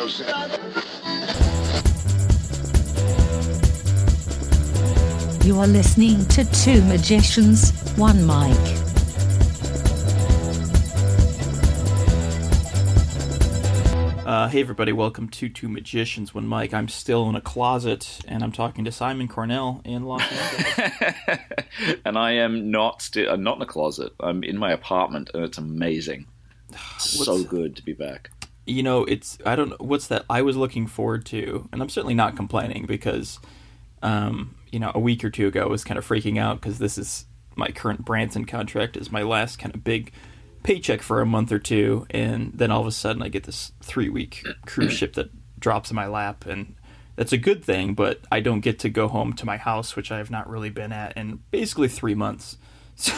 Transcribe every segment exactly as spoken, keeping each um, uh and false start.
You are listening to Two Magicians, One Mic. Uh, hey everybody, welcome to Two Magicians, One Mic. I'm still in a closet, and I'm talking to Simon Cornell in Los Angeles. And I am not still. I'm not in a closet. I'm in my apartment, and it's amazing. So good to be back. You know, it's I don't know what's that. I was looking forward to, and I'm certainly not complaining because, um, you know, a week or two ago I was kind of freaking out because this is my current Branson contract is my last kind of big paycheck for a month or two, and then all of a sudden I get this three week cruise ship that drops in my lap, and that's a good thing, but I don't get to go home to my house, which I have not really been at in basically three months. So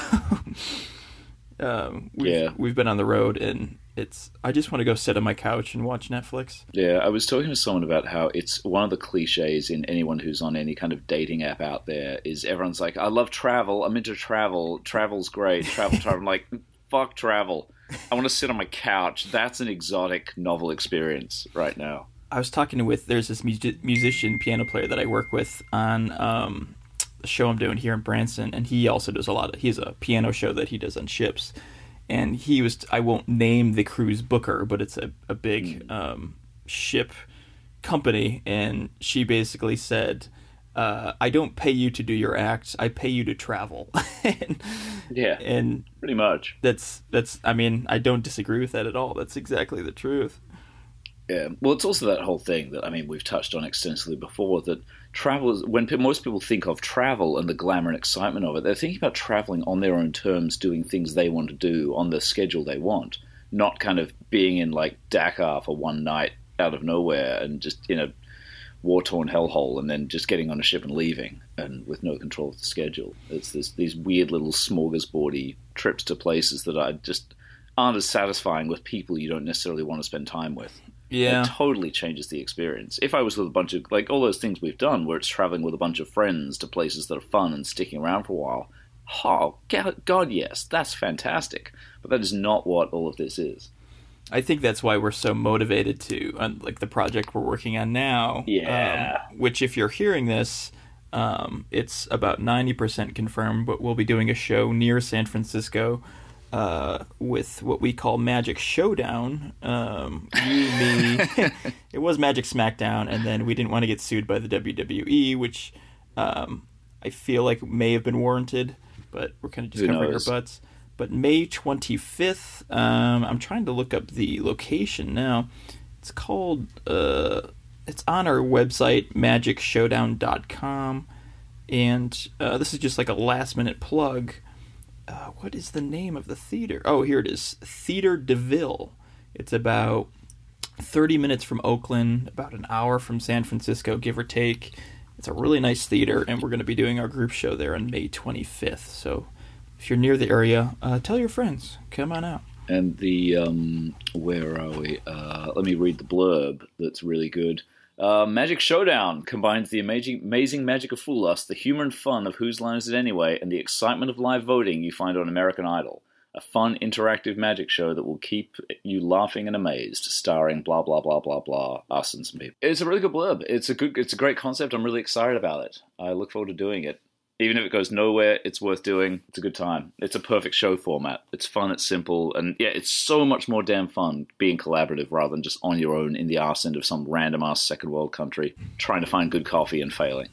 um, we've, yeah, we've been on the road, and it's I just want to go sit on my couch and watch Netflix. Yeah, I was talking to someone about how it's one of the cliches in anyone who's on any kind of dating app out there is everyone's like, I love travel, I'm into travel, travel's great, travel, travel. I'm like, fuck travel. I want to sit on my couch. That's an exotic, novel experience right now. I was talking with, there's this mu- musician, piano player that I work with on um, the show I'm doing here in Branson, and he also does a lot of, he has a piano show that he does on ships. And he was, I won't name the cruise booker, but it's a, a big um, ship company, and she basically said, Uh, I don't pay you to do your act. I pay you to travel. and, yeah, and pretty much. That's that's. I mean, I don't disagree with that at all. That's exactly the truth. Yeah. Well, it's also that whole thing that I mean we've touched on extensively before. That travel is when pe- most people think of travel and the glamour and excitement of it, they're thinking about traveling on their own terms, doing things they want to do on the schedule they want, not kind of being in like Dakar for one night out of nowhere and just in a war-torn hellhole and then just getting on a ship and leaving and with no control of the schedule. It's this, these weird little smorgasbordy trips to places that are just aren't as satisfying with people you don't necessarily want to spend time with. Yeah. It totally changes the experience. If I was with a bunch of, like all those things we've done where it's traveling with a bunch of friends to places that are fun and sticking around for a while, oh, God, yes, that's fantastic. But that is not what all of this is. I think that's why we're so motivated to, uh, like the project we're working on now. Yeah. Um, which, if you're hearing this, um, it's about ninety percent confirmed, but we'll be doing a show near San Francisco uh, with what we call Magic Showdown. Um, you, me, it was Magic Smackdown, and then we didn't want to get sued by the W W E, which um, I feel like may have been warranted, but we're kind of just Who covering knows? our butts. But May twenty-fifth, um, I'm trying to look up the location now. It's called, uh, it's on our website, magic showdown dot com. And uh, this is just like a last minute plug. Uh, what is the name of the theater? Oh, here it is. Theater DeVille. It's about thirty minutes from Oakland, about an hour from San Francisco, give or take. It's a really nice theater, and we're going to be doing our group show there on May twenty-fifth. So if you're near the area, uh, tell your friends. Come on out. And the, um, where are we? Uh, let me read the blurb that's really good. Uh, Magic Showdown combines the amazing, amazing magic of Fool Us, the humor and fun of Whose Line Is It Anyway, and the excitement of live voting you find on American Idol. A fun, interactive magic show that will keep you laughing and amazed, starring blah, blah, blah, blah, blah, us and some people. It's a really good blurb. It's a good, it's a great concept. I'm really excited about it. I look forward to doing it. Even if it goes nowhere, it's worth doing. It's a good time. It's a perfect show format. It's fun, it's simple, and yeah, it's so much more damn fun being collaborative rather than just on your own in the arse end of some random-ass second world country trying to find good coffee and failing.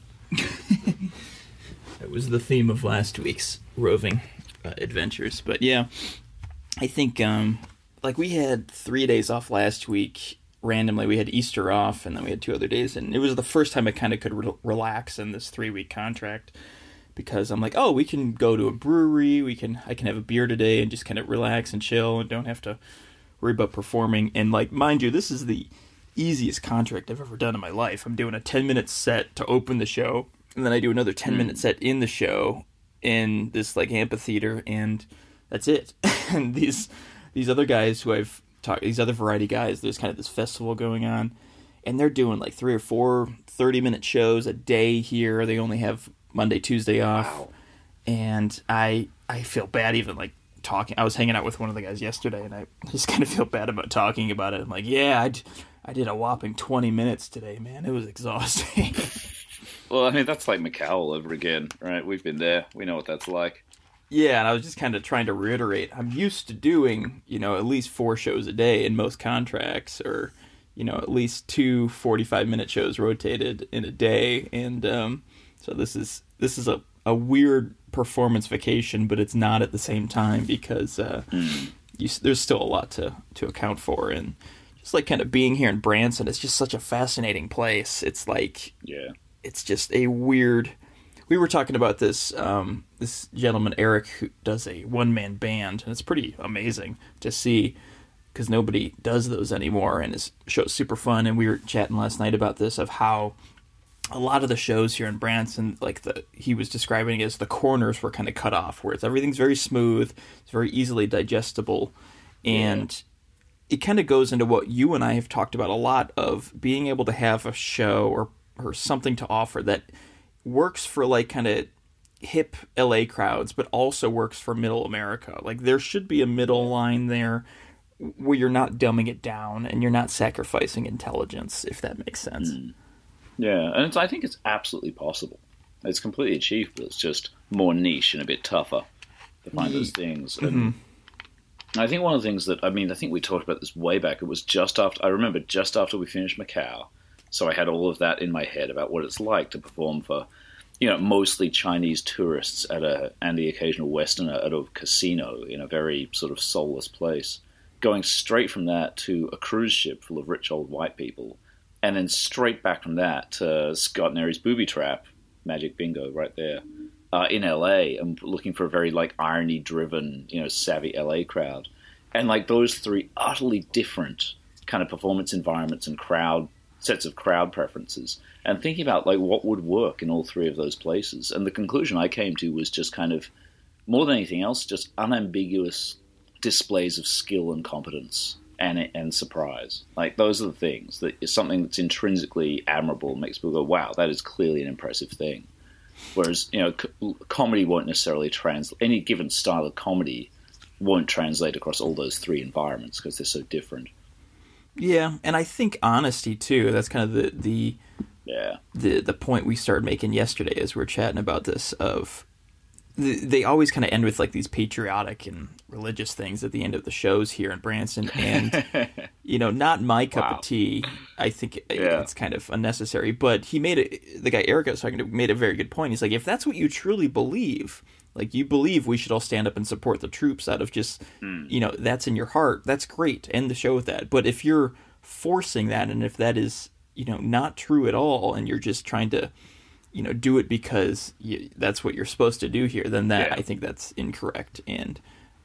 That was the theme of last week's roving uh, adventures. But yeah, I think, um, like we had three days off last week. Randomly, we had Easter off, and then we had two other days, and it was the first time I kind of could re- relax in this three-week contract. Because I'm like, oh, we can go to a brewery, we can, I can have a beer today and just kind of relax and chill and don't have to worry about performing. And like, mind you, this is the easiest contract I've ever done in my life. I'm doing a ten-minute set to open the show, and then I do another ten-minute mm. set in the show in this like amphitheater, and that's it. And these these other guys who I've talked, these other variety guys, there's kind of this festival going on, and they're doing like three or four thirty-minute shows a day here. They only have Monday, Tuesday off. Wow. And I I feel bad even like talking. I was hanging out with one of the guys yesterday, and I just kind of feel bad about talking about it. I'm like, yeah, I'd, I did a whopping twenty minutes today, man. It was exhausting. Well, I mean, that's like Macau all over again, right? We've been there. We know what that's like. Yeah, and I was just kind of trying to reiterate, I'm used to doing, you know, at least four shows a day in most contracts, or, you know, at least two forty-five minute shows rotated in a day. And um, so this is this is a, a weird performance vacation, but it's not at the same time because uh, mm. you, there's still a lot to, to account for. And just like kind of being here in Branson, it's just such a fascinating place. It's like, yeah, it's just a weird... We were talking about this um, this gentleman, Eric, who does a one-man band, and it's pretty amazing to see because nobody does those anymore, and his show's super fun. And we were chatting last night about this, of how a lot of the shows here in Branson, like the he was describing it as the corners were kind of cut off, where it's everything's very smooth, it's very easily digestible, and yeah. it kind of goes into what you and I have talked about a lot, of being able to have a show or or something to offer that works for like kind of hip L A crowds, but also works for middle America. Like there should be a middle line there where you're not dumbing it down and you're not sacrificing intelligence, if that makes sense. Mm. Yeah, and it's, I think it's absolutely possible. It's completely achievable. It's just more niche and a bit tougher to find those things. And mm-hmm. I think one of the things that, I mean, I think we talked about this way back. It was just after, I remember just after we finished Macau. So I had all of that in my head about what it's like to perform for, you know, mostly Chinese tourists at a and the occasional Westerner at a casino in a very sort of soulless place. Going straight from that to a cruise ship full of rich old white people, and then straight back from that to Scott Nery's Booby Trap, Magic Bingo, right there, uh, in L A, and looking for a very like irony-driven, you know, savvy L A crowd, and like those three utterly different kind of performance environments and crowd. Sets of crowd preferences, and thinking about like what would work in all three of those places. And the conclusion I came to was just kind of, more than anything else, just unambiguous displays of skill and competence and and surprise. Like those are the things that is something that's intrinsically admirable, makes people go, wow, that is clearly an impressive thing. Whereas, you know, c- comedy won't necessarily translate, any given style of comedy won't translate across all those three environments because they're so different. Yeah, and I think honesty too. That's kind of the the yeah the the point we started making yesterday as we were chatting about this. Of the, they always kind of end with like these patriotic and religious things at the end of the shows here in Branson, and you know, not my cup wow. of tea. I think it, yeah. it's kind of unnecessary. But he made it. The guy Eric I was talking to made a very good point. He's like, if that's what you truly believe. Like, you believe we should all stand up and support the troops out of just, mm. you know, that's in your heart. That's great. End the show with that. But if you're forcing that, and if that is, you know, not true at all, and you're just trying to, you know, do it because you, that's what you're supposed to do here, then that, yeah. I think that's incorrect. And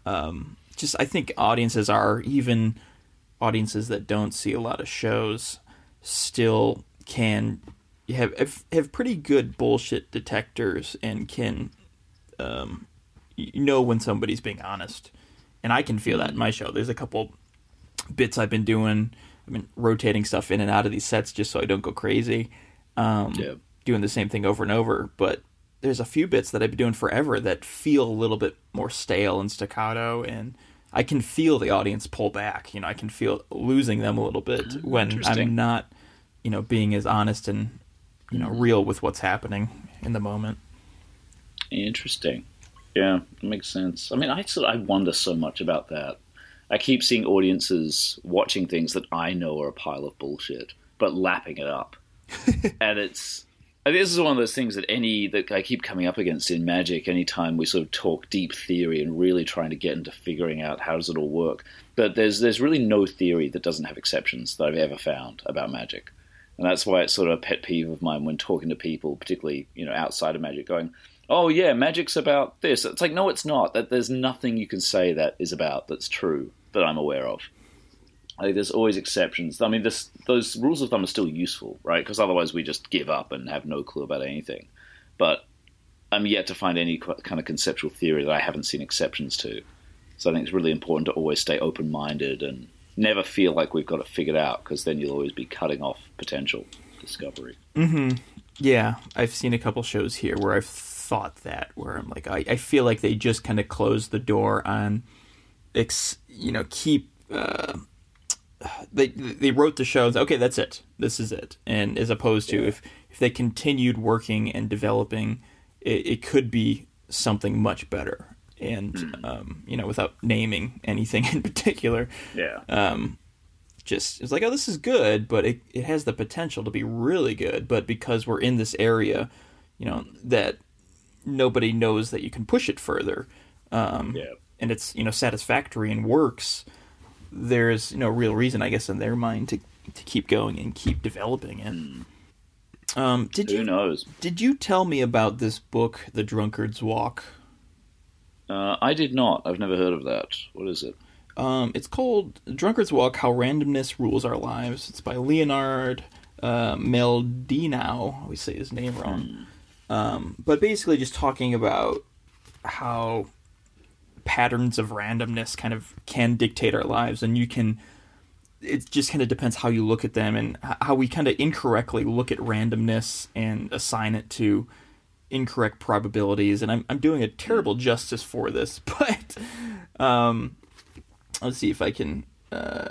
um, just, I think audiences are, even audiences that don't see a lot of shows, still can have, have pretty good bullshit detectors and can... Um, you know when somebody's being honest, and I can feel that in my show. There's a couple bits I've been doing. I've been rotating stuff in and out of these sets just so I don't go crazy. Um, yeah. Doing the same thing over and over. But there's a few bits that I've been doing forever that feel a little bit more stale and staccato, and I can feel the audience pull back. You know, I can feel losing them a little bit mm, when I'm not, you know, being as honest and, you know, real with what's happening in the moment. Interesting. Yeah, it makes sense. I mean, I sort of, I wonder so much about that. I keep seeing audiences watching things that I know are a pile of bullshit, but lapping it up. And it's... I think this is one of those things that any that I keep coming up against in Magic anytime we sort of talk deep theory and really trying to get into figuring out how does it all work. But there's there's really no theory that doesn't have exceptions that I've ever found about Magic. And that's why it's sort of a pet peeve of mine when talking to people, particularly, you know, outside of Magic, going... oh, yeah, Magic's about this. It's like, no, it's not. That there's nothing you can say that is about that's true that I'm aware of. I think there's always exceptions. I mean, this, those rules of thumb are still useful, right? Because otherwise we just give up and have no clue about anything. But I'm yet to find any kind of conceptual theory that I haven't seen exceptions to. So I think it's really important to always stay open-minded and never feel like we've got it figured out, because then you'll always be cutting off potential discovery. Mm-hmm. Yeah, I've seen a couple shows here where I've thought that, where I'm like, I, I feel like they just kind of closed the door on, ex, you know, keep uh, they they wrote the show. Okay, that's it. This is it. And as opposed to yeah. if if they continued working and developing, it, it could be something much better. And mm. um, you know, without naming anything in particular, yeah. Um, just it's like, oh, this is good, but it it has the potential to be really good. But because we're in this area, you know, that nobody knows that you can push it further. Um, yeah. And it's, you know, satisfactory and works. There's no real reason, I guess, in their mind to to keep going and keep developing it. Mm. Um, did Who you knows? Did you tell me about this book, The Drunkard's Walk? Uh, I did not. I've never heard of that. What is it? Um, it's called Drunkard's Walk: How Randomness Rules Our Lives. It's by Leonard uh, Mlodinow. I always say his name wrong. Mm. Um, but basically just talking about how patterns of randomness kind of can dictate our lives, and you can, it just kind of depends how you look at them and how we kind of incorrectly look at randomness and assign it to incorrect probabilities. And I'm I'm doing a terrible justice for this, but um, let's see if I can. Uh,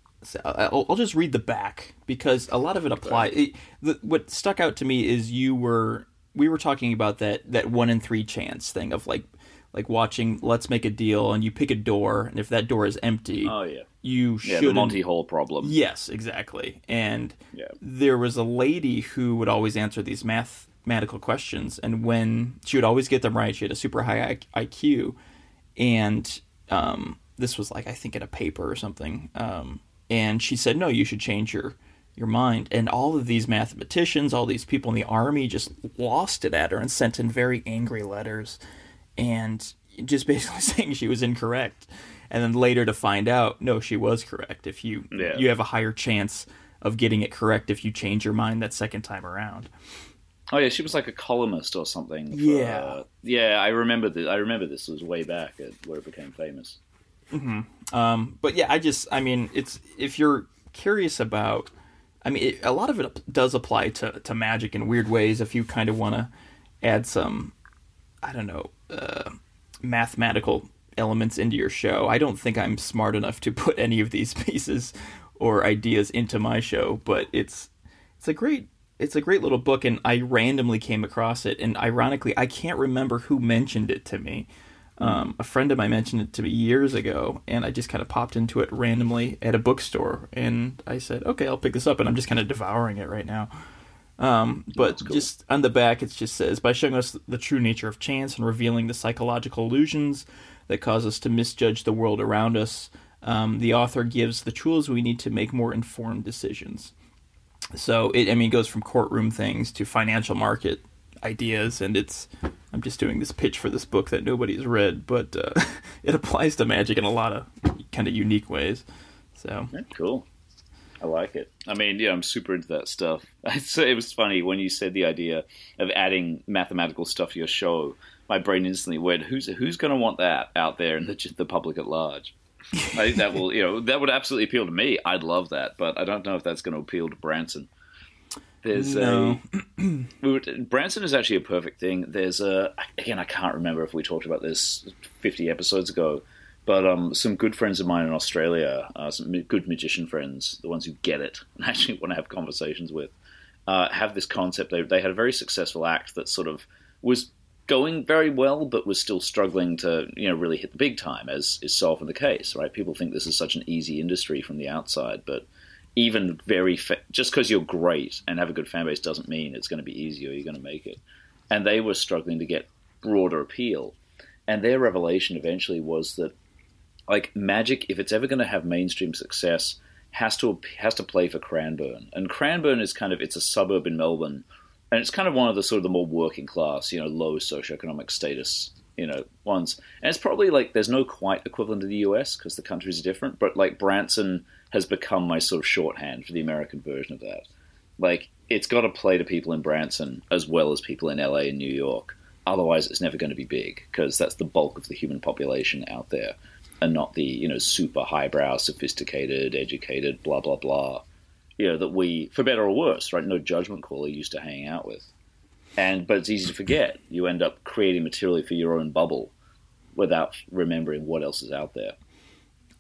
I'll, I'll just read the back because a lot of it apply. It, the, what stuck out to me is you were we were talking about that that one in three chance thing of like. Like watching Let's Make a Deal, and you pick a door, and if that door is empty, oh yeah, you yeah, should the Monty Hall problem. Yes, exactly. And yeah. there was a lady who would always answer these mathematical questions, and when she would always get them right, she had a super high I Q, and um, this was like I think in a paper or something. Um, and she said, "No, you should change your your mind." And all of these mathematicians, all these people in the army, just lost it at her and sent in very angry letters. And just basically saying she was incorrect, and then later to find out, no, she was correct. If you yeah. you have a higher chance of getting it correct if you change your mind that second time around. Oh yeah, she was like a columnist or something. For, yeah, uh, yeah, I remember this. I remember this was way back at where it became famous. Mm-hmm. Um, but yeah, I just, I mean, it's if you're curious about, I mean, it, a lot of it does apply to to magic in weird ways. If you kind of want to add some, I don't know. Uh, mathematical elements into your show. I don't think I'm smart enough to put any of these pieces or ideas into my show, but it's it's a great it's a great little book, and I randomly came across it, and ironically, I can't remember who mentioned it to me. Um, a friend of mine mentioned it to me years ago, and I just kind of popped into it randomly at a bookstore, and I said, okay, I'll pick this up, and I'm just kind of devouring it right now. Um, but cool. Just on the back, it just says, by showing us the true nature of chance and revealing the psychological illusions that cause us to misjudge the world around us, um, the author gives the tools we need to make more informed decisions. So, it, I mean, it goes from courtroom things to financial market ideas, and it's, I'm just doing this pitch for this book that nobody's read, but uh, it applies to magic in a lot of kind of unique ways. So yeah, cool. I like it. I mean, yeah, I'm super into that stuff. It was funny when you said the idea of adding mathematical stuff to your show. My brain instantly went, "Who's who's going to want that out there in the, the public at large?" I think that will, you know, that would absolutely appeal to me. I'd love that, but I don't know if that's going to appeal to Branson. There's no. a Branson is actually a perfect thing. There's a again, I can't remember if we talked about this fifty episodes ago. But um, some good friends of mine in Australia, uh, some good magician friends, the ones who get it and actually want to have conversations with, uh, have this concept. They, they had a very successful act that sort of was going very well, but was still struggling to, you know, really hit the big time, as is so often the case, right? People think this is such an easy industry from the outside, but even very fa- just because you're great and have a good fan base doesn't mean it's going to be easy or you're going to make it. And they were struggling to get broader appeal, and their revelation eventually was that, like, magic, if it's ever going to have mainstream success, has to has to play for Cranbourne. And Cranbourne is kind of, it's a suburb in Melbourne, and it's kind of one of the sort of the more working class, you know, low socioeconomic status, you know, ones. And it's probably like, there's no quite equivalent to the U S because the countries are different, but like Branson has become my sort of shorthand for the American version of that. Like, it's got to play to people in Branson as well as people in L A and New York. Otherwise, it's never going to be big because that's the bulk of the human population out there. And not the, you know, super highbrow, sophisticated, educated, blah, blah, blah, you know, that we, for better or worse, right, no judgment call, are used to hanging out with. And, but it's easy to forget. You end up creating materially for your own bubble without remembering what else is out there.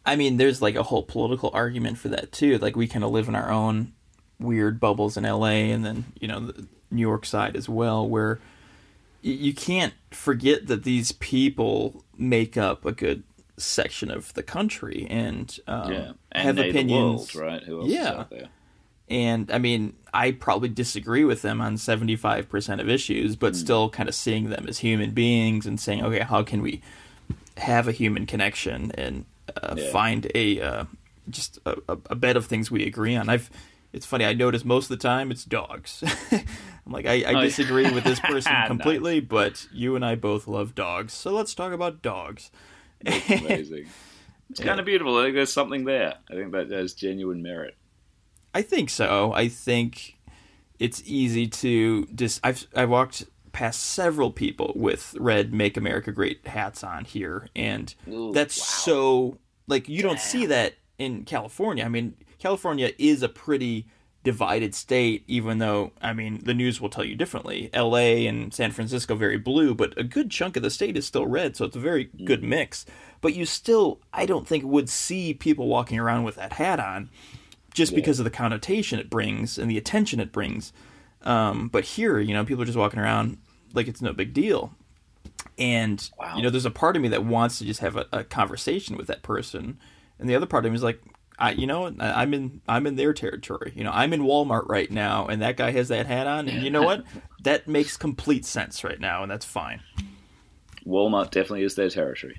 I mean, there's like a whole political argument for that too. Like we kind of live in our own weird bubbles in L A and then, you know, the New York side as well, where y- you can't forget that these people make up a good section of the country and, um, yeah. and have they opinions. The world, right? Who else yeah. is out there? And I mean, I probably disagree with them on seventy-five percent of issues, but mm. still kind of seeing them as human beings and saying, okay, how can we have a human connection and uh, yeah. find a uh, just a, a bed of things we agree on. I've It's funny, I notice most of the time it's dogs. I'm like, I, I disagree with this person completely, nice. But you and I both love dogs, so let's talk about dogs. That's amazing. It's yeah. kind of beautiful. I think there's something there. I think that has genuine merit. I think so. I think it's easy to dis- I've I walked past several people with red "Make America Great" hats on here, and Ooh, that's wow. so like you Damn. Don't see that in California. I mean, California is a pretty divided state, even though I mean the news will tell you differently. L A and San Francisco very blue, but a good chunk of the state is still red, so it's a very mm. good mix. But you still, I don't think, would see people walking around with that hat on. Just yeah. because of the connotation it brings and the attention it brings. Um, but here, you know, people are just walking around like it's no big deal. And, wow. you know, there's a part of me that wants to just have a, a conversation with that person. And the other part of me is like, I, you know, I'm in I'm in their territory. You know, I'm in Walmart right now, and that guy has that hat on. And you know what? That makes complete sense right now, and that's fine. Walmart definitely is their territory.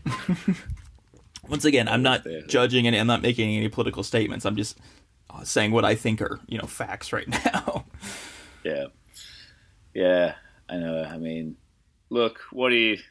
Once again, I'm not judging any, I'm not making any political statements. I'm just saying what I think are, you know, facts right now. Yeah. Yeah, I know. I mean, look, what do you...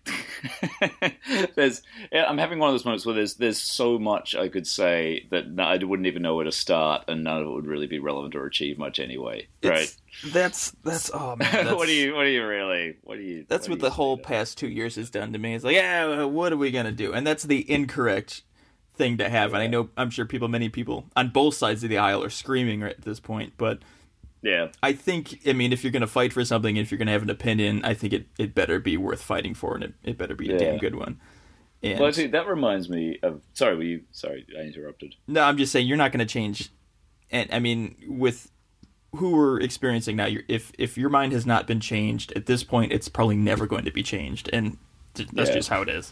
there's, yeah, I'm having one of those moments where there's there's so much I could say that I wouldn't even know where to start, and none of it would really be relevant or achieve much anyway. Right? It's, that's, that's, oh man. That's, what do you, what do you really, what do you... That's what, what the whole past two years has done to me. It's like, yeah, what are we going to do? And that's the incorrect thing to have. Yeah. And I know, I'm sure people, many people on both sides of the aisle are screaming right at this point, but yeah, I think, I mean, if you're going to fight for something, if you're going to have an opinion, I think it, it better be worth fighting for, and it, it better be a yeah. damn good one. And, well, actually, that reminds me of, sorry, were you, sorry, I interrupted. No, I'm just saying, you're not going to change, and I mean, with who we're experiencing now, you're, if, if your mind has not been changed, at this point, it's probably never going to be changed, and that's yeah. just how it is.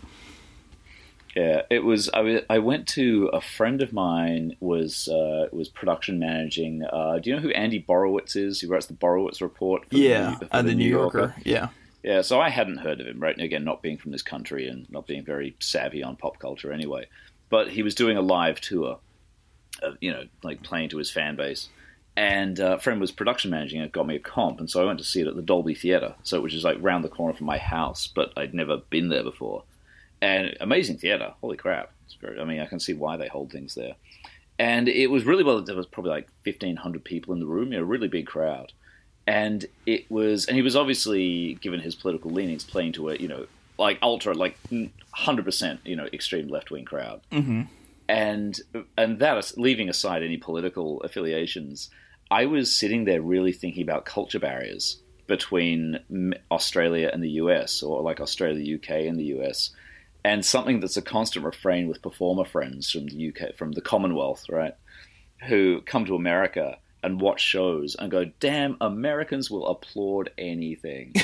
Yeah, it was. I, w- I went to a friend of mine was uh, was production managing. Uh, do you know who Andy Borowitz is? Who writes the Borowitz Report? For yeah, the, for uh, the, the New New Yorker. Yorker. Yeah, yeah. So I hadn't heard of him. Right, and again, not being from this country and not being very savvy on pop culture anyway. But he was doing a live tour, of, you know, like playing to his fan base. And uh, a friend was production managing it, got me a comp, and so I went to see it at the Dolby Theatre. So which is like round the corner from my house, but I'd never been there before. And amazing theater, holy crap! It's very, I mean, I can see why they hold things there. And it was really well. There was probably like fifteen hundred people in the room, you know, a really big crowd. And it was, and he was obviously, given his political leanings, playing to a, you know, like ultra, like one hundred percent, you know, extreme left wing crowd. Mm-hmm. And and that, leaving aside any political affiliations, I was sitting there really thinking about culture barriers between Australia and the U S, or like Australia, U K, and the U S. And something that's a constant refrain with performer friends from the U K, from the Commonwealth, right, who come to America and watch shows and go, damn, Americans will applaud anything.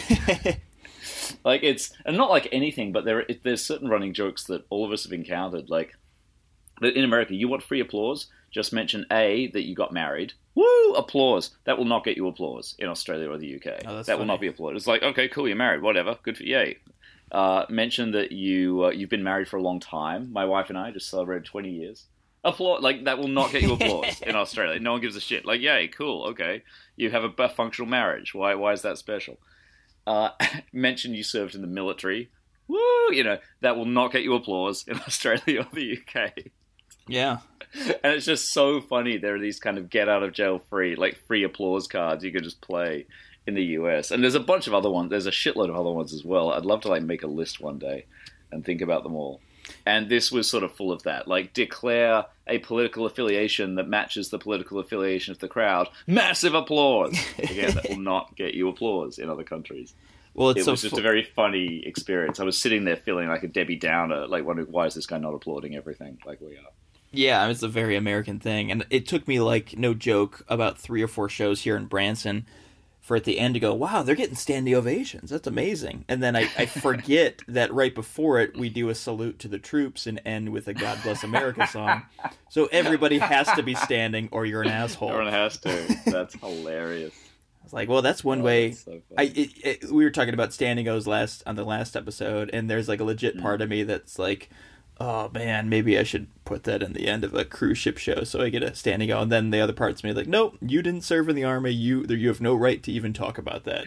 Like it's, and not like anything, but there there's certain running jokes that all of us have encountered. Like, that in America, you want free applause? Just mention A, that you got married. Woo, applause. That will not get you applause in Australia or the U K. Oh, that funny. will not be applauded. It's like, okay, cool, you're married, whatever, good for yay. Uh, mention that you uh, you've been married for a long time. My wife and I just celebrated twenty years. Applaud, like that will not get you applause in Australia. No one gives a shit. Like, yay, cool, okay. You have a functional marriage. Why? Why is that special? Uh, mention you served in the military. Woo, you know that will not get you applause in Australia or the U K. Yeah, and it's just so funny. There are these kind of get out of jail free, like free applause cards you can just play in the U S, and there's a bunch of other ones. There's a shitload of other ones as well. I'd love to like make a list one day and think about them all. And this was sort of full of that. Like, declare a political affiliation that matches the political affiliation of the crowd. Massive applause. Again, that will not get you applause in other countries. Well, it's it so was just fu- a very funny experience. I was sitting there feeling like a Debbie Downer, like wondering, why is this guy not applauding everything like we are? Yeah, it's a very American thing. And it took me, like, no joke, about three or four shows here in Branson for at the end to go, wow, they're getting standing ovations. That's amazing. And then I, I forget that right before it, we do a salute to the troops and end with a God Bless America song. So everybody has to be standing or you're an asshole. Everyone has to. That's hilarious. I was like, well, that's one Oh, way. that's so I funny. it, it, We were talking about standing O's last on the last episode, and there's like a legit part of me that's like, oh man, maybe I should put that in the end of a cruise ship show so I get a standing O. And then the other part's me like, nope, you didn't serve in the army. You you have no right to even talk about that.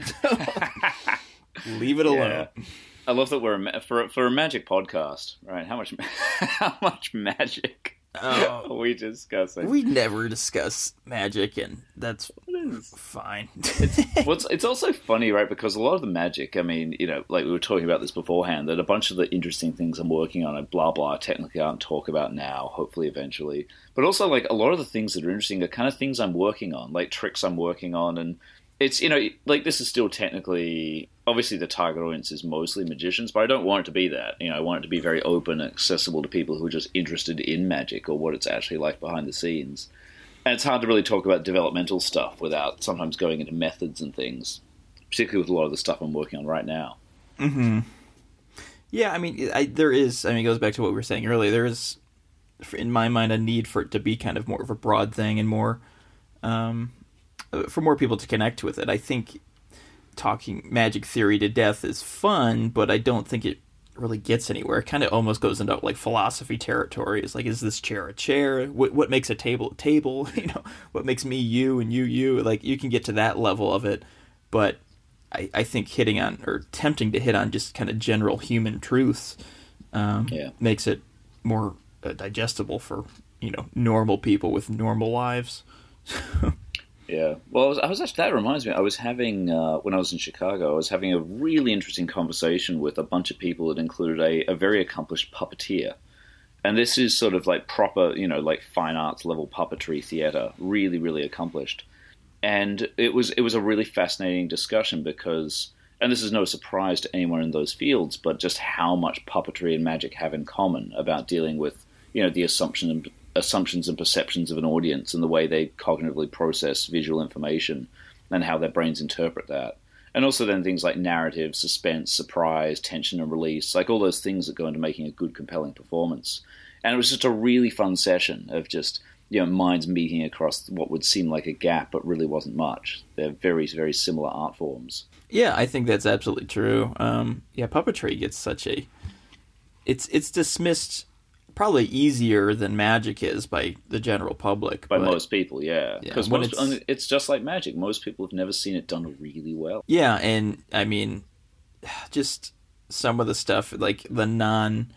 Leave it alone. Yeah. I love that we're a, ma- for for a magic podcast, right? How much how much magic Oh. are we discussing? We never discuss magic, and that's fine. Well, it's, it's also funny, right? Because a lot of the magic, I mean, you know, like we were talking about this beforehand, that a bunch of the interesting things I'm working on, and blah, blah, technically I can't talk about now, hopefully eventually. But also, like, a lot of the things that are interesting are kind of things I'm working on, like tricks I'm working on. And it's, you know, like this is still technically, obviously the target audience is mostly magicians, but I don't want it to be that. You know, I want it to be very open and accessible to people who are just interested in magic or what it's actually like behind the scenes. And it's hard to really talk about developmental stuff without sometimes going into methods and things, particularly with a lot of the stuff I'm working on right now. Mm-hmm. Yeah, I mean, I, there is, I mean, it goes back to what we were saying earlier. There is, in my mind, a need for it to be kind of more of a broad thing and more, um, for more people to connect with it. I think talking magic theory to death is fun, but I don't think it really gets anywhere. It kind of almost goes into like philosophy territory. It's like, is this chair a chair? What what makes a table a table? You know, what makes me you and you you? Like, you can get to that level of it, but I, I think hitting on or attempting to hit on just kind of general human truths um, Yeah. makes it more uh, digestible for, you know, normal people with normal lives. Yeah. Well, I was, I was actually, that reminds me, I was having, uh, when I was in Chicago, I was having a really interesting conversation with a bunch of people that included a, a very accomplished puppeteer. And this is sort of like proper, you know, like fine arts level puppetry theater, really, really accomplished. And it was, it was a really fascinating discussion because, and this is no surprise to anyone in those fields, but just how much puppetry and magic have in common about dealing with, you know, the assumption and assumptions and perceptions of an audience and the way they cognitively process visual information and how their brains interpret that. And also then things like narrative, suspense, surprise, tension and release, like all those things that go into making a good, compelling performance. And it was just a really fun session of just, you know, minds meeting across what would seem like a gap, but really wasn't much. They're very, very similar art forms. Yeah, I think that's absolutely true. Um, yeah, puppetry gets such a... It's it's dismissed probably easier than magic is by the general public. By but, most people, yeah. Because when most, it's- it's just like magic. Most people have never seen it done really well. Yeah, and I mean, just some of the stuff, like the non...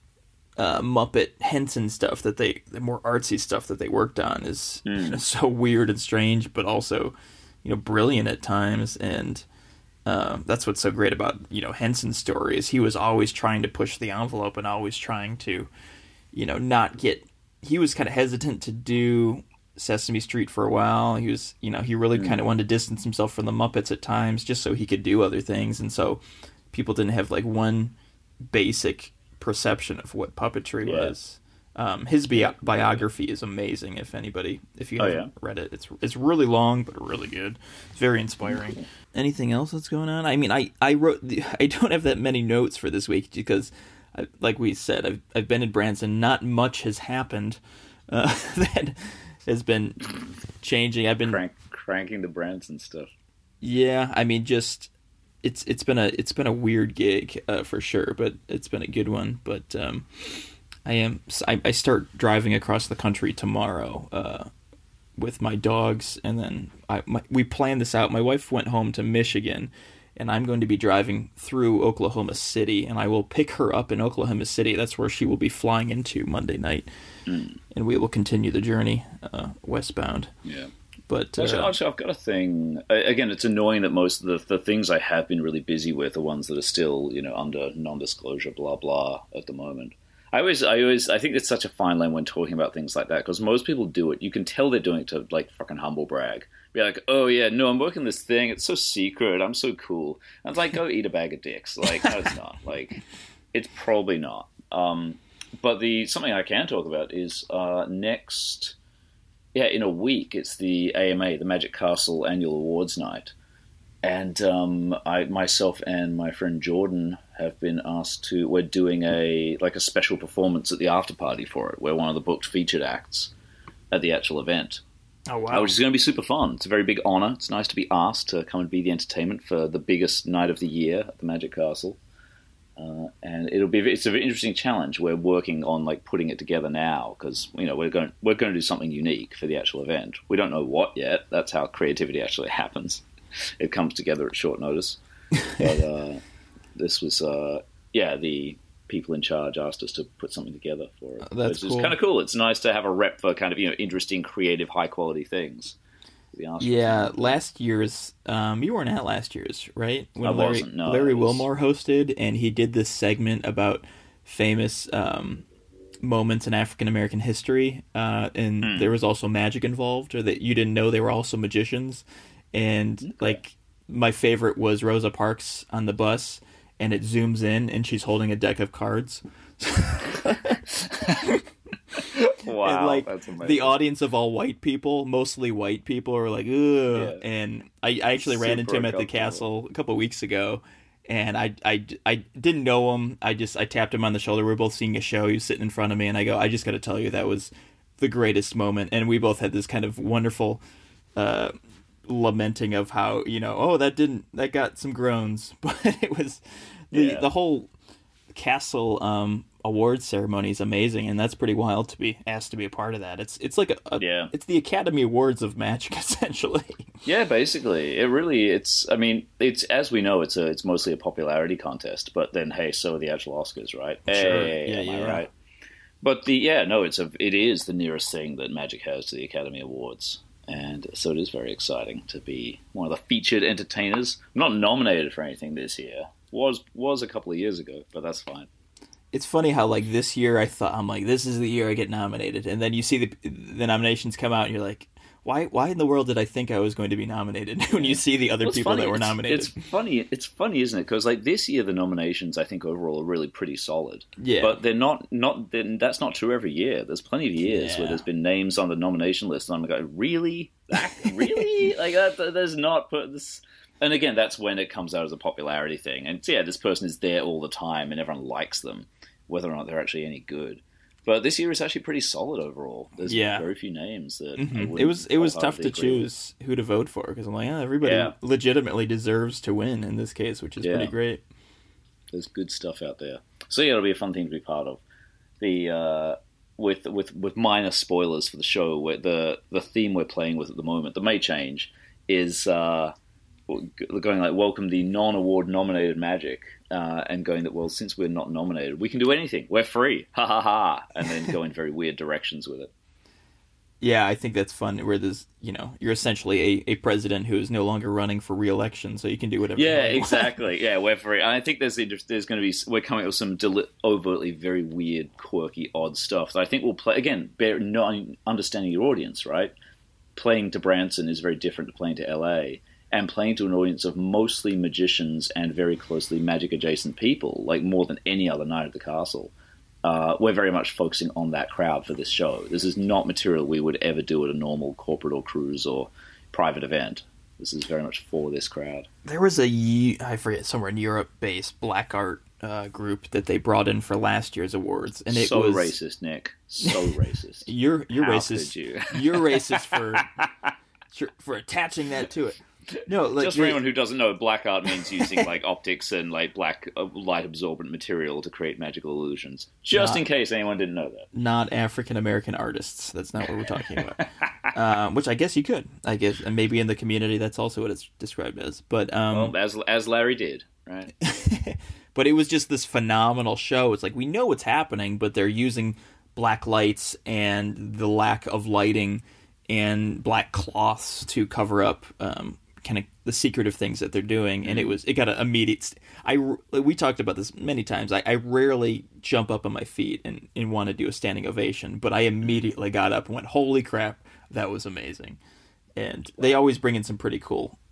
Uh, Muppet Henson stuff that they, the more artsy stuff that they worked on is Mm. you know, so weird and strange, but also, you know, brilliant at times. And uh, that's what's so great about, you know, Henson's story is he was always trying to push the envelope and always trying to, you know, not get, he was kind of hesitant to do Sesame Street for a while. He was, you know, he really Mm. kind of wanted to distance himself from the Muppets at times just so he could do other things. And so people didn't have like one basic perception of what puppetry Yeah. was. Um, his bi- biography is amazing. If anybody, if you Oh, haven't read it, it's it's really long but really good. It's very inspiring. Anything else that's going on? I mean, I I wrote. The, I don't have that many notes for this week because, I, like we said, I've I've been in Branson. Not much has happened uh, that has been changing. I've been Crank, cranking the Branson stuff. yeah. I mean, just. It's it's been a it's been a weird gig uh, for sure, but it's been a good one. But um, I am I, I start driving across the country tomorrow uh, with my dogs, and then I my, we planned this out. My wife went home to Michigan, and I'm going to be driving through Oklahoma City, and I will pick her up in Oklahoma City. That's where she will be flying into Monday night, Mm. and we will continue the journey uh, westbound. Yeah. But uh, Actually, actually, I've got a thing. uh, Again, it's annoying that most of the, the things I have been really busy with are ones that are still, you know, under non-disclosure, blah blah, at the moment. I always, I always, I think it's such a fine line when talking about things like that because most people do it. You can tell they're doing it to like fucking humble brag. Be like, oh yeah, no, I'm working this thing. It's so secret. I'm so cool. And it's like, go eat a bag of dicks. Like, no, it's not. Like, it's probably not. Um, but the something I can talk about is uh, next, yeah, in a week, it's the A M A, the Magic Castle Annual Awards Night. And um, I, myself and my friend Jordan have been asked to, we're doing a like a special performance at the after party for it. We're one of the booked featured acts at the actual event. Oh, wow. Uh, which is going to be super fun. It's a very big honor. It's nice to be asked to come and be the entertainment for the biggest night of the year at the Magic Castle. Uh, and it'll be it's an interesting challenge. We're working on like putting it together now because you know we're going we're going to do something unique for the actual event. We don't know what yet. That's how creativity actually happens. It comes together at short notice. But uh, this was uh, yeah the people in charge asked us to put something together for it. Oh, that's It's cool. kind of cool. It's nice to have a rep for kind of you know interesting, creative, high quality things. Yeah, last year's, um, you weren't at last year's, right? When I Larry, wasn't, no. Larry It was- Wilmore hosted, and he did this segment about famous um, moments in African American history, uh, and Hmm. there was also magic involved, or that you didn't know they were also magicians. And like my favorite was Rosa Parks on the bus, and it zooms in, and she's holding a deck of cards. Wow, And like that's amazing. the audience of all white people, mostly white people, are like, ugh. Yeah. And I, I actually ran into Super him at the uncomfortable. castle a couple of weeks ago, and I, I, I didn't know him. I just I tapped him on the shoulder. We were both seeing a show. He was sitting in front of me, and I go, I just got to tell you that was the greatest moment. And we both had this kind of wonderful uh, lamenting of how, you know, oh, that didn't that got some groans, but it was the Yeah. the whole castle um awards ceremony is amazing, and that's pretty wild to be asked to be a part of that. It's it's like a, a Yeah. it's the Academy Awards of magic essentially. Yeah, basically, it really it's. I mean, it's as we know, it's a it's mostly a popularity contest. But then, hey, so are the actual Oscars, right? Sure. Hey, Yeah, am I yeah. right? But the yeah, no, it's a it is the nearest thing that Magic has to the Academy Awards, and so it is very exciting to be one of the featured entertainers. I'm not nominated for anything this year. Was was a couple of years ago, but that's fine. It's funny how like this year I thought I'm like this is the year I get nominated, and then you see the the nominations come out and you're like, why why in the world did I think I was going to be nominated when you see the other Well, it's people funny. that were It's- nominated? It's funny. It's funny, isn't it? Because like this year, the nominations I think overall are really pretty solid. Yeah. But they're not. Not then that's not true every year. There's plenty of years Yeah. where there's been names on the nomination list, and I'm like, really, that, really, like that. There's not put this. And again, that's when it comes out as a popularity thing. And yeah, this person is there all the time, and everyone likes them, whether or not they're actually any good. But this year is actually pretty solid overall. There's Yeah. very few names that I Mhm. wouldn't It was it was tough to wholeheartedly agree with. choose who to vote for because I'm like, yeah, everybody Yeah. legitimately deserves to win in this case, which is Yeah. pretty great. There's good stuff out there. So yeah, it'll be a fun thing to be part of. The uh, with with with minor spoilers for the show, where the the theme we're playing with at the moment, that may change, is uh, going like welcome the non-award nominated Magic, uh, and going that well since we're not nominated, we can do anything. We're free, ha ha ha, and then go in very weird directions with it. Yeah, I think that's fun. Where there's, you know, you're essentially a, a president who is no longer running for re-election, so you can do whatever. the Yeah, hell you want. exactly. Yeah, we're very. I think there's inter- there's going to be we're coming up with some deli- overtly very weird, quirky, odd stuff that I think will play again. Bear, not understanding your audience, right? Playing to Branson is very different to playing to L A, and playing to an audience of mostly magicians and very closely magic adjacent people, like more than any other night at the castle. Uh, we're very much focusing on that crowd for this show. This is not material we would ever do at a normal corporate or cruise or private event. This is very much for this crowd. There was a ye- I forget somewhere in Europe based black art uh, group that they brought in for last year's awards, and it so was racist, Nick. So racist. You're you're How racist. could you? You're racist for for attaching that to it. No, like Just for the- anyone who doesn't know, black art means using like optics and like black uh, light absorbent material to create magical illusions. Just Not- in case anyone didn't know that. not African American artists. That's not what we're talking about. um, which I guess you could. I guess, and maybe in the community, that's also what it's described as. But um, Well, as as Larry did, right? but it was just this phenomenal show. It's like we know what's happening, but they're using black lights and the lack of lighting and black cloths to cover up um, kind of the secretive things that they're doing. And it was it got an immediate. St- I we talked about this many times. I, I rarely jump up on my feet and, and want to do a standing ovation, but I immediately got up and went, "Holy crap, that was amazing!" And they always bring in some pretty cool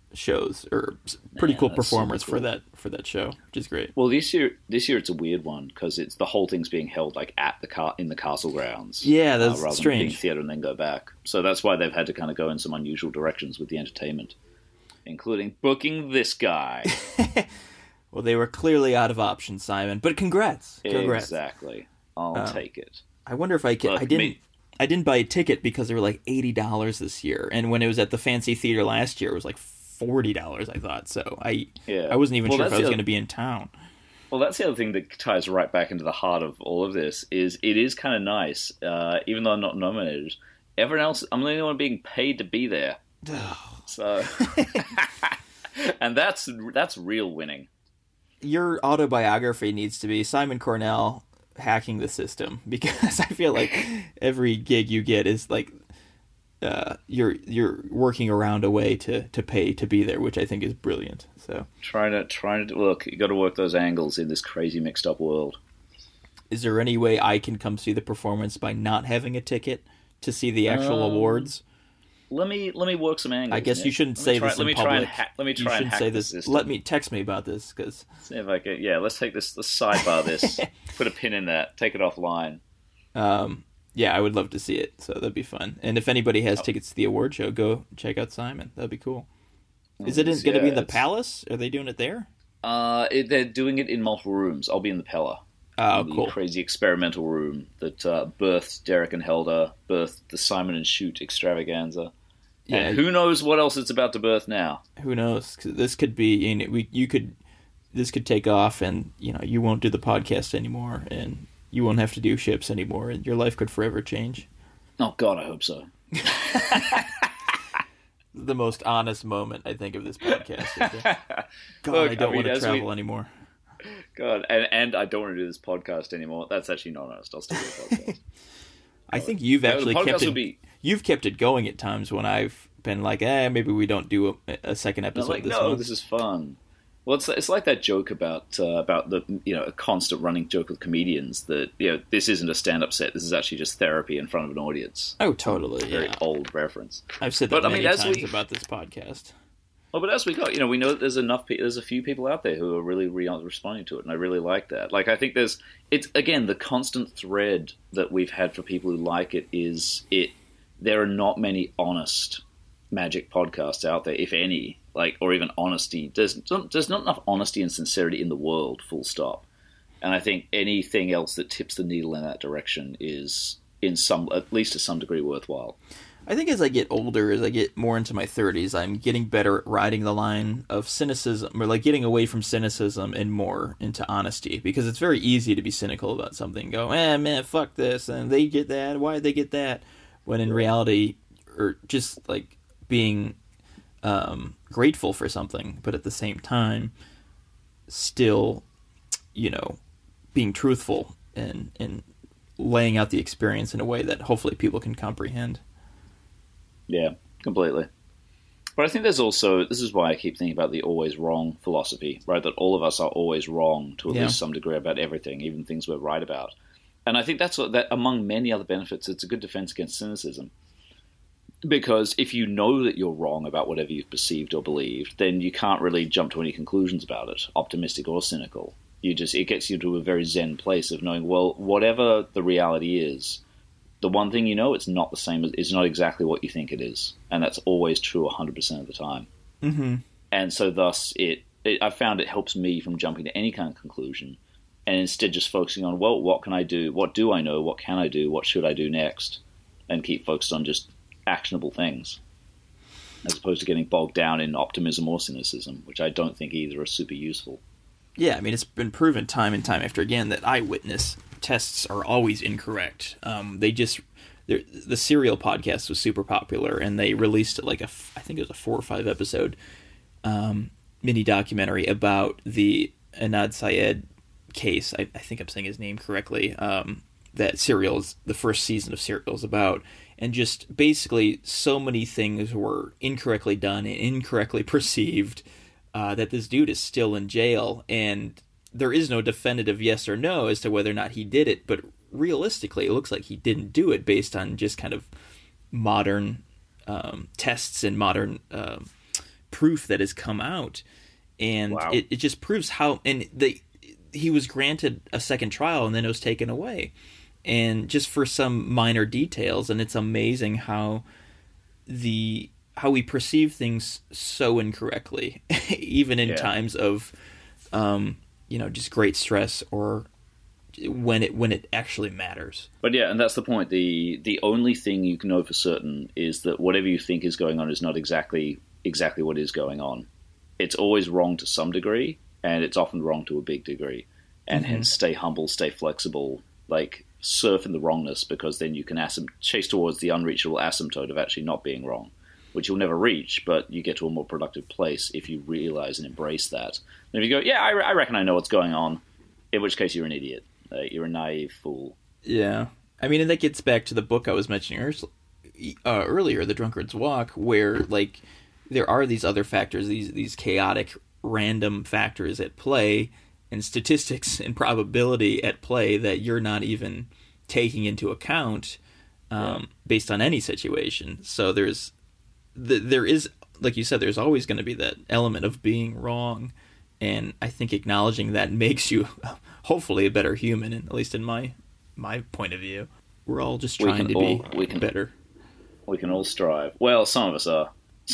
shows or pretty Yeah, cool that's performers super cool. for that for that show, which is great. Well, this year, this year it's a weird one because it's the whole thing's being held like at the car in the castle grounds. Yeah, that's uh, rather strange. Than being theater and then go back. So that's why they've had to kind of go in some unusual directions with the entertainment, including booking this guy. Well, they were clearly out of options, Simon. But congrats, congrats. Exactly. I'll Um, take it. I wonder if I can. Look, I didn't. me- I didn't buy a ticket because they were like eighty dollars this year, and when it was at the Fancy Theater last year, it was like forty dollars. I thought so. I Yeah. I wasn't even Well, sure if that's I was the going to be in town. Well, that's the other thing that ties right back into the heart of all of this is it is kind of nice, uh, even though I'm not nominated. Everyone else, I'm the only one being paid to be there. So, and that's that's real winning. Your autobiography needs to be Simon Cornell hacking the system, because I feel like every gig you get is like uh, you're you're working around a way to, to pay to be there, which I think is brilliant. So Trying to trying to look, you got to work those angles in this crazy mixed up world. is there any way I can come see the performance by not having a ticket to see the actual Um, awards? Let me let me work some angles. I guess Nick. you shouldn't Let me say try- this let in me public. Try and ha- let me You try and shouldn't hack say the this. system. Let me text me about this, because See if I can. Yeah, let's take this. Let's sidebar this. Put a pin in that. Take it offline. um, yeah, I would love to see it. So that'd be fun. And if anybody Oh. has tickets to the award show, go check out Simon. That'd be cool. Is it going to Yeah, be in the it's- Palace? Are they doing it there? Uh, it, they're doing it in multiple rooms. I'll be in the Pella. Oh, the cool. crazy experimental room that uh, birthed Derek and Helder, birthed the Simon and Shoot extravaganza. Yeah, And who knows what else it's about to birth now? who knows? 'Cause this could be, you know, we you could this could take off, and you know you won't do the podcast anymore, and you won't have to do ships anymore, and your life could forever change. Oh, God, I hope so. The most honest moment, I think, of this podcast. Right there. God, Look, I don't I mean, want to as travel we- anymore. God, and, and I don't want to do this podcast anymore. That's actually not honest. I'll still do the podcast. I think you've Yeah, the actually podcast kept it. will be- You've kept it going at times when I've been like, eh, maybe we don't do a, a second I'm episode like, this no, month. this is fun. Well, it's, it's like that joke about uh, about the you know a constant running joke with comedians that you know this isn't a stand up set. This is actually just therapy in front of an audience. Oh, totally. Very Yeah. old reference. I've said that But, I mean, many as times we- about this podcast. Well, but as we go, you know, we know that there's enough. Pe- there's a few people out there who are really re- responding to it, and I really like that. Like, I think there's it's again the constant thread that we've had for people who like it is it. There are not many honest magic podcasts out there, if any, like or even honesty. There's there's not enough honesty and sincerity in the world. Full stop. And I think anything else that tips the needle in that direction is in some, at least to some degree, worthwhile. I think as I get older, as I get more into my thirties, I'm getting better at riding the line of cynicism, or like getting away from cynicism and more into honesty, because it's very easy to be cynical about something. Go, eh, man, fuck this, and they get that. Why did they get that? When in reality, or just like being um, grateful for something, but at the same time, still, you know, being truthful and and laying out the experience in a way that hopefully people can comprehend. Yeah, completely. But I think there's also, this is why I keep thinking about the always wrong philosophy, right? That all of us are always wrong to at Yeah. least some degree about everything, even things we're right about. And I think that's what, that among many other benefits, it's a good defense against cynicism. Because if you know that you're wrong about whatever you've perceived or believed, then you can't really jump to any conclusions about it, optimistic or cynical. You just, it gets you to a very zen place of knowing, well, whatever the reality is, the one thing you know, it's not the same, as it's not exactly what you think it is. And that's always true one hundred percent of the time. Mm-hmm. And so thus, it, it I found it helps me from jumping to any kind of conclusion and instead just focusing on, well, what can I do? What do I know? What can I do? What should I do next? And keep focused on just actionable things, as opposed to getting bogged down in optimism or cynicism, which I don't think either are super useful. Yeah, I mean, it's been proven time and time after again that eyewitness tests are always incorrect. Um, they just, the Serial podcast was super popular, and they released like a, I think it was a four or five episode um, mini documentary about the Anad Syed case. I, I think I'm saying his name correctly. Um, that Serial's, the first season of Serial is about, and just basically so many things were incorrectly done and incorrectly perceived. Uh, that this dude is still in jail, and there is no definitive yes or no as to whether or not he did it, but realistically it looks like he didn't do it based on just kind of modern um, tests and modern um, proof that has come out, and Wow. it, it just proves how. And the he was granted a second trial, and then it was taken away, and just for some minor details. And it's amazing how the how we perceive things so incorrectly, even in Yeah. times of, um, you know, just great stress or when it when it actually matters. But yeah, and that's the point. The the only thing you can know for certain is that whatever you think is going on is not exactly exactly what is going on. It's always wrong to some degree, and it's often wrong to a big degree. And Mm-hmm. hence, stay humble, stay flexible, like surf in the wrongness, because then you can asymt- chase towards the unreachable asymptote of actually not being wrong, which you'll never reach, but you get to a more productive place if you realize and embrace that. And if you go, yeah, I, I reckon I know what's going on, in which case you're an idiot. Uh, you're a naive fool. Yeah. I mean, and that gets back to the book I was mentioning ear- uh, earlier, The Drunkard's Walk, where, like, there are these other factors, these these chaotic, random factors at play, and statistics and probability at play that you're not even taking into account um, based on any situation. So there's, the, there is, like you said, there's always going to be that element of being wrong, and I think acknowledging that makes you hopefully a better human, at least in my my point of view. We're all just We trying can to all- be we can- better. We can all strive. Well, some of us are.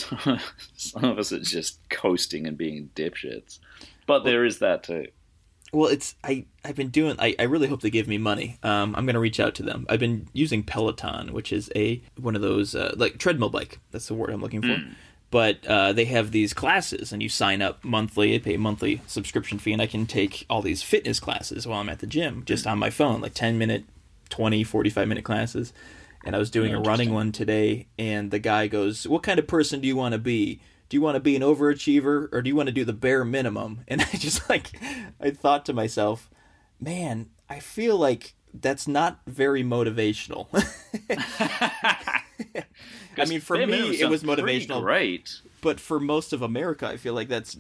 Some of us are just coasting and being dipshits. But there is that too. Well, it's I I've been doing. I, I really hope they give me money. Um, I'm gonna reach out to them. I've been using Peloton, which is a one of those uh, like treadmill bike. That's the word I'm looking for. But uh, they have these classes, and you sign up monthly. I pay a monthly subscription fee, and I can take all these fitness classes while I'm at the gym, just on my phone, like ten minute, twenty, forty-five minute classes. And I was doing a running one today, and the guy goes, "What kind of person do you want to be? Do you want to be an overachiever, or do you want to do the bare minimum?" And I just, like, I thought to myself, man, I feel like that's not very motivational. I mean, for Bare minimum me, it was sounds pretty motivational. Great. But for most of America, I feel like that's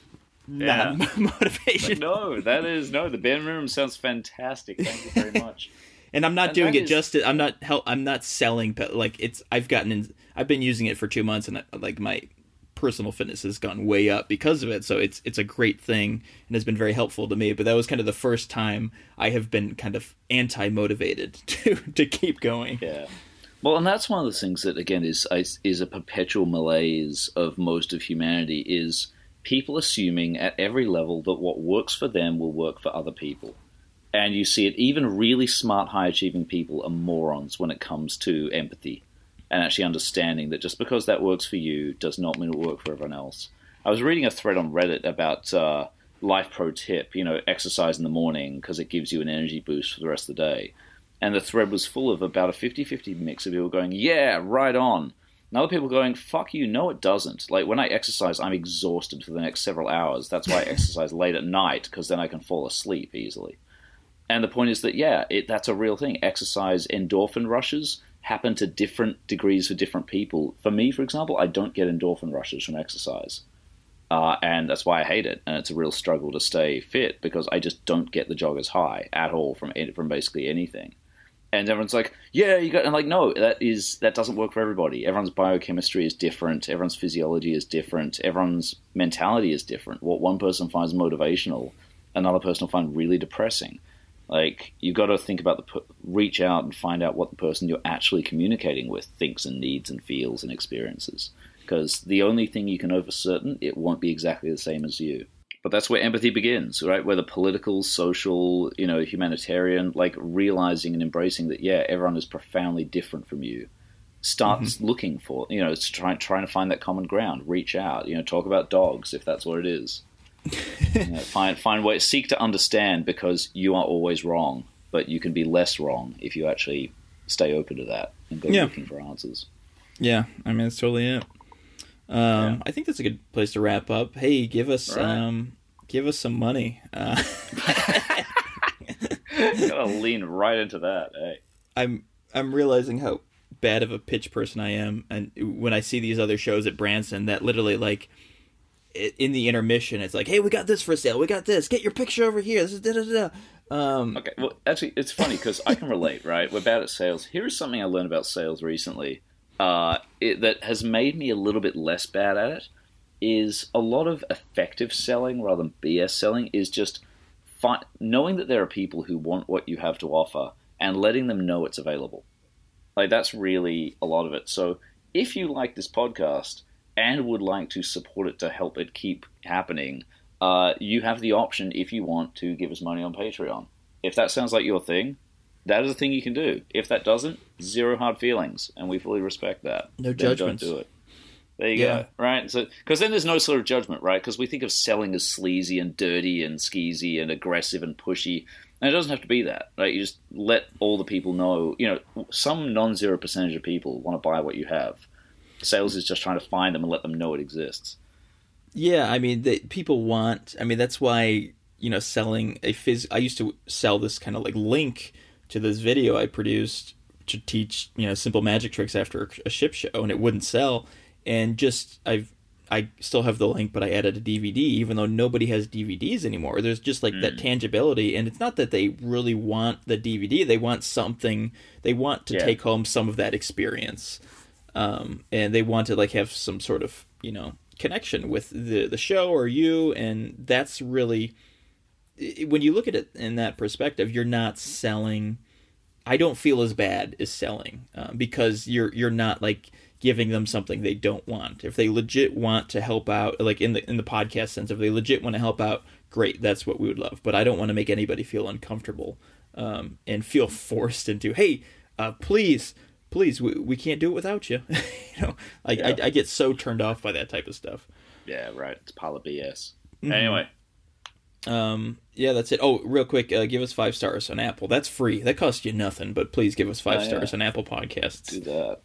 Yeah. not motivation. No, that is no. The bare minimum sounds fantastic. Thank you very much. And I'm not And doing that it is- just to, I'm not help I'm not selling pe- like it's I've gotten in I've been using it for two months and I, like my personal fitness has gone way up because of it, so it's it's a great thing and has been very helpful to me. But that was kind of the first time I have been kind of anti-motivated to to keep going. Yeah. Well, and that's one of the things that again is is, is a perpetual malaise of most of humanity is people assuming at every level that what works for them will work for other people. And you see it, even really smart, high-achieving people are morons when it comes to empathy and actually understanding that just because that works for you does not mean it will work for everyone else. I was reading a thread on Reddit about uh, life pro tip, you know, exercise in the morning because it gives you an energy boost for the rest of the day. And the thread was full of about a fifty-fifty mix of people going, yeah, right on. And other people going, fuck you, no it doesn't. Like, when I exercise, I'm exhausted for the next several hours. That's why I exercise late at night, because then I can fall asleep easily. And the point is that, yeah, it, that's a real thing. Exercise endorphin rushes happen to different degrees for different people. For me, for example, I don't get endorphin rushes from exercise. Uh, and that's why I hate it. And it's a real struggle to stay fit, because I just don't get the joggers high at all from from basically anything. And everyone's like, yeah, you got, and I'm like, no, that is that doesn't work for everybody. Everyone's biochemistry is different. Everyone's physiology is different. Everyone's mentality is different. What one person finds motivational, another person will find really depressing. Like, you've got to think about the, reach out and find out what the person you're actually communicating with thinks and needs and feels and experiences. Because the only thing you can know for certain, it won't be exactly the same as you. But that's where empathy begins, right? Whether political, social, you know, humanitarian, like realizing and embracing that, yeah, everyone is profoundly different from you. Start mm-hmm. looking for, you know, it's trying trying to find that common ground. Reach out, you know, talk about dogs if that's what it is. You know, find find ways, seek to understand, because you are always wrong, but you can be less wrong if you actually stay open to that and go yeah. looking for answers. Yeah, I mean, that's totally it. Um, yeah. I think that's a good place to wrap up. Hey, give us right. um, give us some money. Uh, you gotta lean right into that. Hey. I'm I'm realizing how bad of a pitch person I am, and when I see these other shows at Branson, that literally like. In the intermission, it's like, hey, we got this for sale. We got this. Get your picture over here. This is da da da. Um, okay, well, actually, it's funny because I can relate, right? We're bad at sales. Here is something I learned about sales recently uh, it, that has made me a little bit less bad at it. is a lot of effective selling rather than B S selling is just fi- knowing that there are people who want what you have to offer and letting them know it's available. Like, that's really a lot of it. So if you like this podcast and would like to support it to help it keep happening, uh, you have the option, if you want, to give us money on Patreon. If that sounds like your thing, that is a thing you can do. If that doesn't, zero hard feelings, and we fully respect that. No Then judgments. Don't do it. There you Yeah. go. Right? So, because then there's no sort of judgment, right? Because we think of selling as sleazy and dirty and skeezy and aggressive and pushy. And it doesn't have to be that, right? You just let all the people know, you know, some non-zero percentage of people want to buy what you have. Sales is just trying to find them and let them know it exists. Yeah, I mean, they, people want... I mean, that's why, you know, selling a phys... I used to sell this kind of, like, link to this video I produced to teach, you know, simple magic tricks after a ship show, and it wouldn't sell. And just, I've... I still have the link, but I added a D V D, even though nobody has D V Ds anymore. There's just, like, mm. that tangibility, and it's not that they really want the D V D. They want something... They want to yeah. take home some of that experience. Um, and they want to, like, have some sort of, you know, connection with the, the show or you, and that's really... When you look at it in that perspective, you're not selling... I don't feel as bad as selling, uh, because you're you're not, like, giving them something they don't want. If they legit want to help out, like in the in the podcast sense, if they legit want to help out, great, that's what we would love. But I don't want to make anybody feel uncomfortable um, and feel forced into, hey, uh, please, please, we, we can't do it without you. you know, like yeah. I, I get so turned off by that type of stuff. Yeah, right. It's pile of B S. Mm-hmm. Anyway. Um, yeah, that's it. Oh, real quick, uh, give us five stars on Apple. That's free. That costs you nothing, but please give us five oh, yeah. stars on Apple Podcasts. Do that.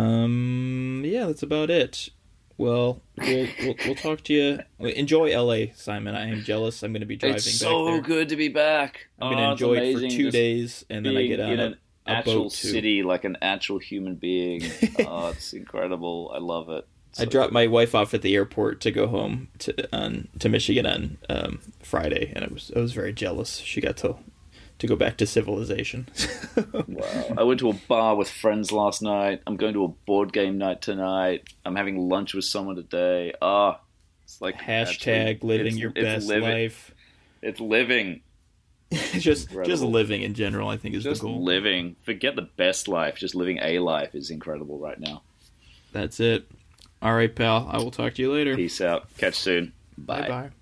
Um, yeah, that's about it. Well, we'll we'll, we'll talk to you. Enjoy L A, Simon. I am jealous. I'm going to be driving it's back so there. good to be back. I'm going to oh, enjoy it for two days, and then I get on in a, an a actual boat to... city, like an actual human being. Oh, it's incredible. I love it. So I dropped my wife off at the airport to go home to on to Michigan on um, Friday, and I was I was very jealous. She got to to go back to civilization. Wow! I went to a bar with friends last night. I'm going to a board game night tonight. I'm having lunch with someone today. Ah, oh, it's like hashtag actually, living your best living. life. It's living. just incredible. Just living in general, I think, is just the goal. Living. Forget the best life. Just living a life is incredible right now. That's it. All right, pal. I will talk to you later. Peace out. Catch soon. Bye. Bye-bye.